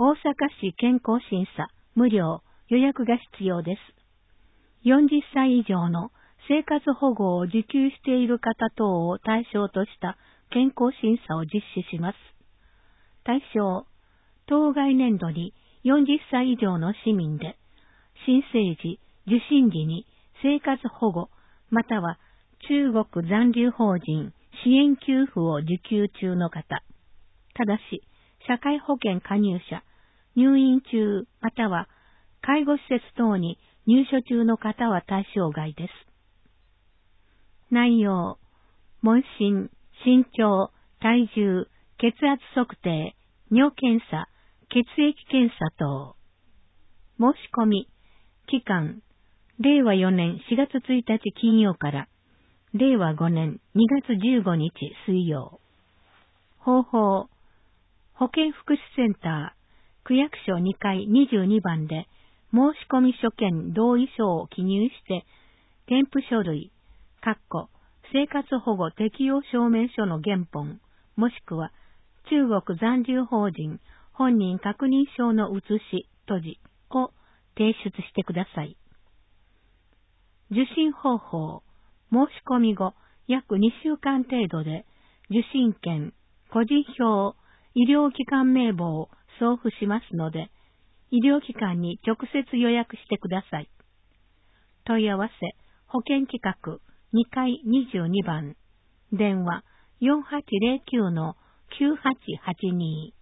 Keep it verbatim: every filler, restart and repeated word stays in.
大阪市健康審査、無料、予約が必要です。よんじゅっさい以上の生活保護を受給している方等を対象とした健康審査を実施します。対象、当該年度によんじゅっさい以上の市民で、新生児、受診時に生活保護、または中国残留邦人支援給付を受給中の方、ただし、社会保険加入者、入院中、または介護施設等に入所中の方は対象外です。内容、問診、身長、体重、血圧測定、尿検査、血液検査等。申し込み、期間、れいわよねんしがつついたち金曜かられいわごねんにがつじゅうごにち水曜。方法、保健福祉センター、区役所にかいにじゅうにばんで申込書兼同意書を記入して、添付書類、括弧生活保護適用証明書の原本、もしくは中国残留邦人本人確認証の写し、閉じを提出してください。受診方法、申し込み後約にしゅうかん程度で受診券、個人票、医療機関名簿を送付しますので、医療機関に直接予約してください。問い合わせ、保健企画にかいにじゅうにばん、電話 よんはちぜろきゅうのきゅうはちはちに。